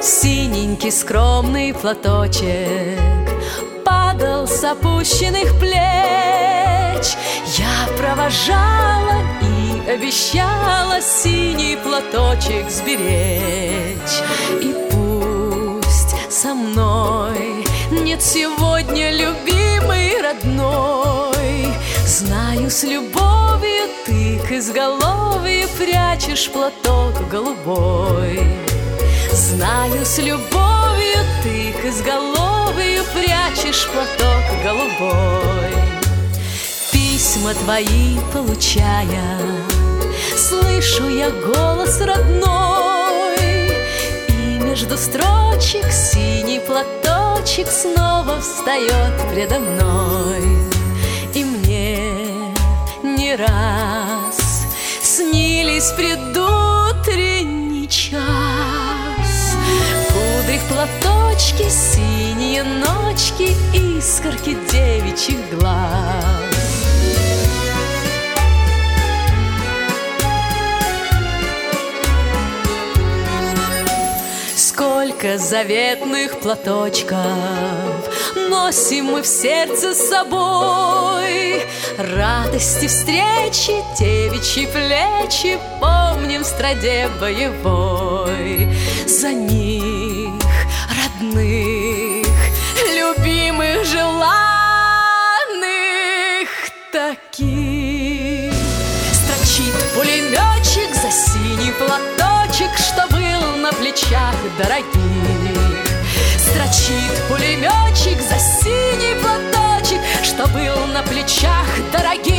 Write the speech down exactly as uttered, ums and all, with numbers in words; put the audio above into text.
Синенький скромный платочек падал с опущенных плеч. Я провожала и обещала синий платочек сберечь. И пусть со мной нет сегодня любимый родной, знаю, с любовью ты к изголовью прячешь платок голубой. Знаю, с любовью ты к изголовью прячешь платок голубой. Письма твои получая, слышу я голос родной, и между строчек синий платочек снова встает предо мной. И мне не раз снились предутренний час, кудри в платочке, синие ночки, искорки девичьих глаз. Сколько заветных платочков носим мы в сердце с собой, радости встречи, девичьи плечи помним в страде боевой. За них, родных, любимых, желанных таких, строчит пулеметчик за синий платочек, что был на плечах дорогих. Строчит пулеметчик за синий платочек, что был на плечах дорогих.